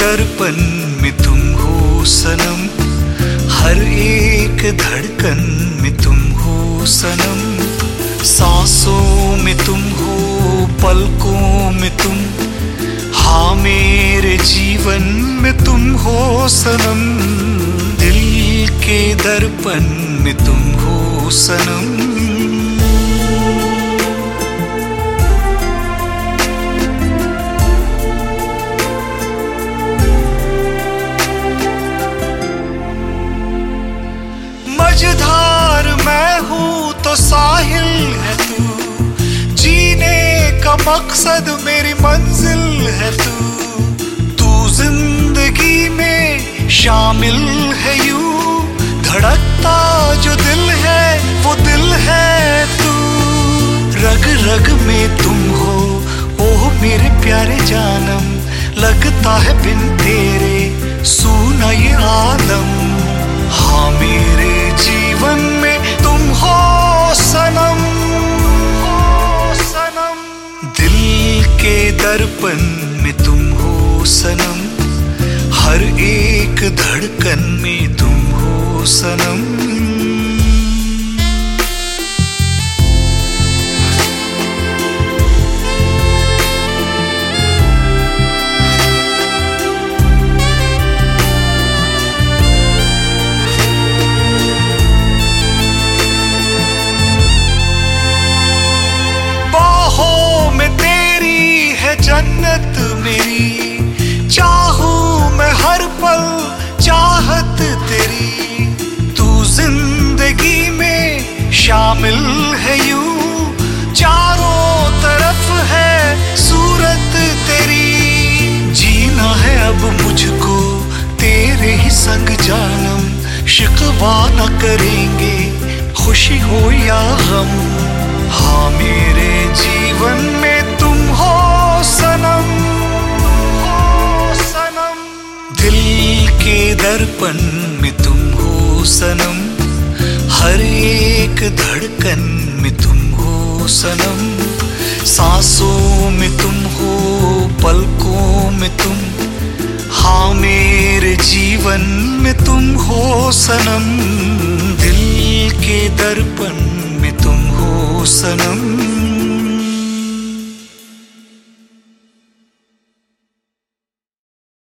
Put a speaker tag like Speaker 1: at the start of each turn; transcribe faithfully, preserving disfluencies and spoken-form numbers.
Speaker 1: दर्पण में तुम हो सनम, हर एक धड़कन में तुम हो सनम, सांसों में तुम हो, पलकों में तुम, हाँ मेरे जीवन में तुम हो सनम, दिल के दर्पण में तुम हो सनम। मझधार मैं हूँ तो साहिल है तू, जीने का मकसद मेरी मंजिल है तू, तू जिंदगी में शामिल है यूं, धड़कता जो दिल है वो दिल है तू, रग रग में तुम हो ओह मेरे प्यारे जानम, लगता है बिन तेरे सूना ये आलम, हाँ मेरे जीवन में तुम हो सनम, हो सनम, दिल के दर्पण में तुम हो सनम, हर एक धड़कन में तुम हो सनम। जन्नत मेरी चाहूं मैं हर पल चाहत तेरी, तू जिंदगी में शामिल है यूं, चारों तरफ है सूरत तेरी, जीना है अब मुझको तेरे ही संग जानम, शिकवा न करेंगे खुशी हो या गम, हाँ मेरे जीवन में तुम हो सनम, हो सनम, दिल के दर्पण में तुम हो सनम, हर एक धड़कन में तुम हो सनम, सांसों में तुम हो, पलकों में तुम, हाँ मेरे जीवन में तुम हो सनम, दिल के दर्पण में तुम हो सनम।